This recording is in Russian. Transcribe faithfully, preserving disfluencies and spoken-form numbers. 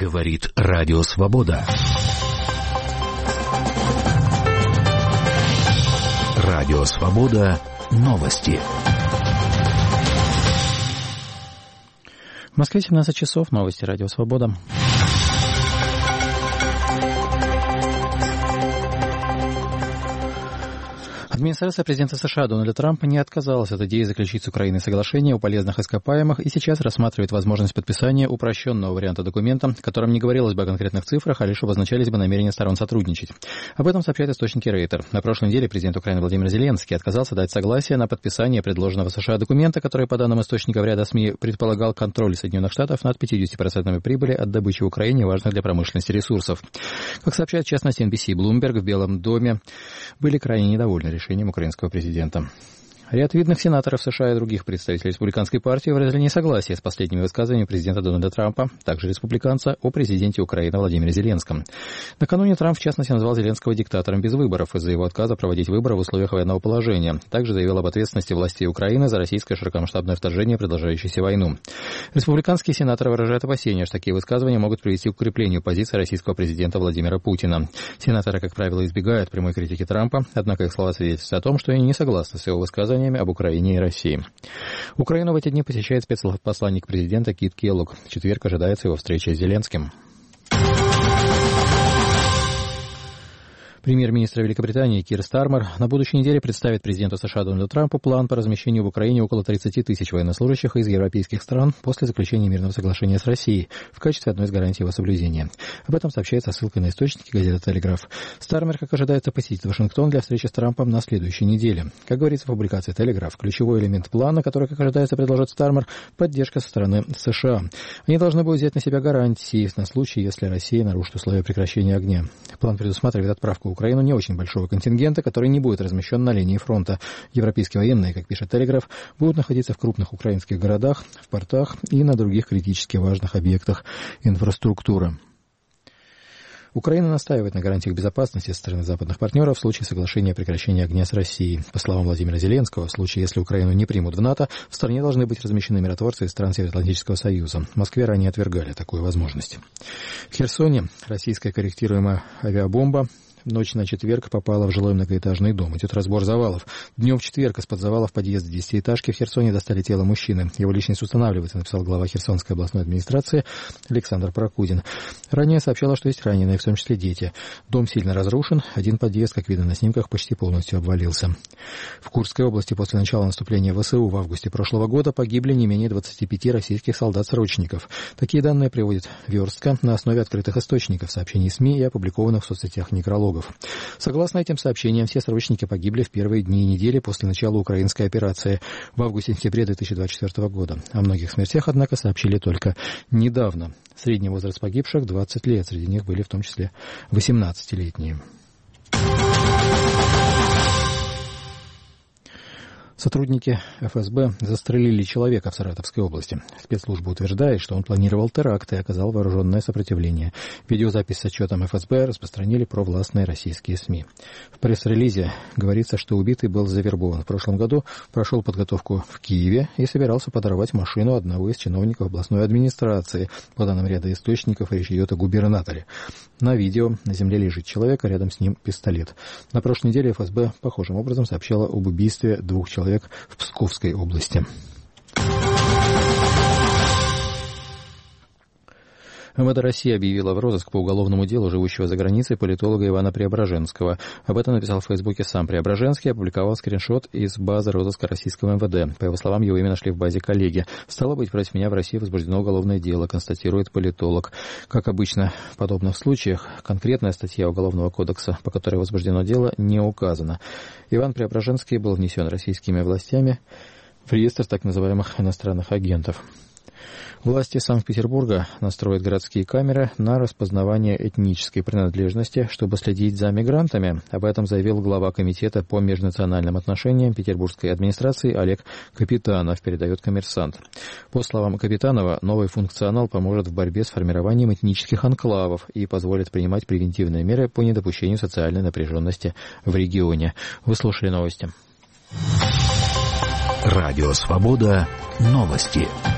Говорит Радио Свобода. Радио Свобода. Новости. В Москве семнадцать часов. Новости Радио Свобода. Администрация президента США Дональда Трампа не отказалась от идеи заключить с Украиной соглашение о полезных ископаемых и сейчас рассматривает возможность подписания упрощенного варианта документа, в котором не говорилось бы о конкретных цифрах, а лишь обозначались бы намерения сторон сотрудничать. Об этом сообщают источники Рейтер. На прошлой неделе президент Украины Владимир Зеленский отказался дать согласие на подписание предложенного США документа, который, по данным источников ряда СМИ, предполагал контроль Соединенных Штатов над пятьюдесятью процентами прибыли от добычи в Украине важных для промышленности ресурсов. Как сообщает в частности эн би си и Bloomberg, в Белом доме были крайне недовольны решением украинского президента. Ряд видных сенаторов США и других представителей республиканской партии выразили несогласие с последними высказываниями президента Дональда Трампа, также республиканца, о президенте Украины Владимире Зеленском. Накануне Трамп, в частности, назвал Зеленского диктатором без выборов из-за его отказа проводить выборы в условиях военного положения. Также заявил об ответственности властей Украины за российское широкомасштабное вторжение, продолжающееся войну. Республиканские сенаторы выражают опасения, что такие высказывания могут привести к укреплению позиции российского президента Владимира Путина. Сенаторы, как правило, избегают прямой критики Трампа, однако их слова свидетельствуют о том, что они не согласны с его высказываниями об Украине и России. Украину в эти дни посещает спецпосланник президента Кит Келлог. В четверг ожидается его встреча с Зеленским. Премьер-министр Великобритании Кир Стармер на будущей неделе представит президенту США Дональду Трампу план по размещению в Украине около тридцати тысяч военнослужащих из европейских стран после заключения мирного соглашения с Россией в качестве одной из гарантий его соблюдения. Об этом сообщается ссылкой на источники газеты «Телеграф». Стармер, как ожидается, посетит Вашингтон для встречи с Трампом на следующей неделе. Как говорится в публикации «Телеграф», ключевой элемент плана, который, как ожидается, предложит Стармер, поддержка со стороны США. Они должны будут взять на себя гарантии на случай, если Россия нарушит условия прекращения огня. План предусматривает отправку в Украину не очень большого контингента, который не будет размещен на линии фронта. Европейские военные, как пишет «Телеграф», будут находиться в крупных украинских городах, в портах и на других критически важных объектах инфраструктуры. Украина настаивает на гарантиях безопасности со стороны западных партнеров в случае соглашения о прекращении огня с Россией. По словам Владимира Зеленского, в случае, если Украину не примут в НАТО, в стране должны быть размещены миротворцы из стран Североатлантического союза. В Москве ранее отвергали такую возможность. В Херсоне российская корректируемая авиабомба в ночь на четверг попала в жилой многоэтажный дом. Идет разбор завалов. Днем в четверг из-под завалов подъезда десятиэтажки в Херсоне достали тело мужчины. Его личность устанавливается, написал глава Херсонской областной администрации Александр Прокудин. Ранее сообщала, что есть раненые, в том числе дети. Дом сильно разрушен. Один подъезд, как видно на снимках, почти полностью обвалился. В Курской области после начала наступления ВСУ в августе прошлого года погибли не менее двадцати пяти российских солдат-срочников. Такие данные приводит Верстка на основе открытых источников, сообщений СМИ и опубликованных в соцсетях некрологов. Согласно этим сообщениям, все срочники погибли в первые дни и недели после начала украинской операции в августе-сентябре две тысячи двадцать четвёртого года. О многих смертях, однако, сообщили только недавно. Средний возраст погибших – двадцать лет. Среди них были в том числе восемнадцатилетние. Сотрудники эф эс бэ застрелили человека в Саратовской области. Спецслужба утверждает, что он планировал теракт и оказал вооруженное сопротивление. Видеозапись с отчетом эф эс бэ распространили провластные российские СМИ. В пресс-релизе говорится, что убитый был завербован в прошлом году, прошел подготовку в Киеве и собирался подорвать машину одного из чиновников областной администрации. По данным ряда источников, речь идет о губернаторе. На видео на земле лежит человек, а рядом с ним пистолет. На прошлой неделе эф эс бэ похожим образом сообщала об убийстве двух человек в Псковской области. эм вэ дэ России объявила в розыск по уголовному делу живущего за границей политолога Ивана Преображенского. Об этом написал в Фейсбуке сам Преображенский и опубликовал скриншот из базы розыска российского эм вэ дэ. По его словам, его имя нашли в базе коллеги. «Стало быть, против меня в России возбуждено уголовное дело», констатирует политолог. Как обычно в подобных случаях, конкретная статья Уголовного кодекса, по которой возбуждено дело, не указана. Иван Преображенский был внесен российскими властями в реестр так называемых иностранных агентов. Власти Санкт-Петербурга настроят городские камеры на распознавание этнической принадлежности, чтобы следить за мигрантами. Об этом заявил глава комитета по межнациональным отношениям петербургской администрации Олег Капитанов, передает «Коммерсант». По словам Капитанова, новый функционал поможет в борьбе с формированием этнических анклавов и позволит принимать превентивные меры по недопущению социальной напряженности в регионе. Вы слушали новости. Радио «Свобода». Новости.